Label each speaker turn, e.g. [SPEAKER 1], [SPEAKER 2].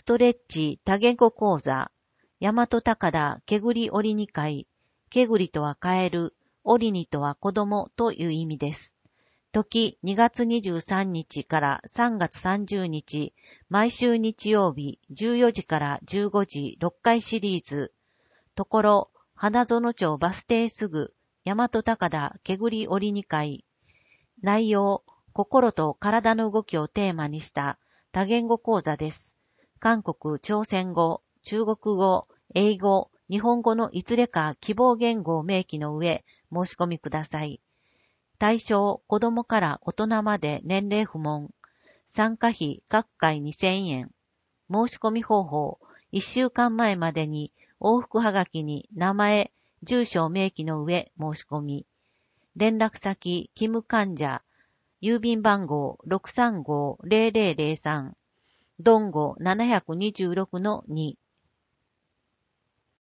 [SPEAKER 1] ストレッチ多言語講座、大和高田けぐり折に会、けぐりとはカエル、折にとは子供という意味です。時2月23日から3月30日、毎週日曜日14時から15時6回シリーズ。ところ、花園町バス停すぐ、大和高田けぐり折に会。内容、心と体の動きをテーマにした多言語講座です。韓国、朝鮮語、中国語、英語、日本語のいずれか希望言語を明記の上、申し込みください。対象、子供から大人まで年齢不問。参加費、各回2000円。申し込み方法、1週間前までに往復はがきに名前、住所を明記の上申し込み。連絡先、キム患者、郵便番号 635-0003、ドンゴ726-2。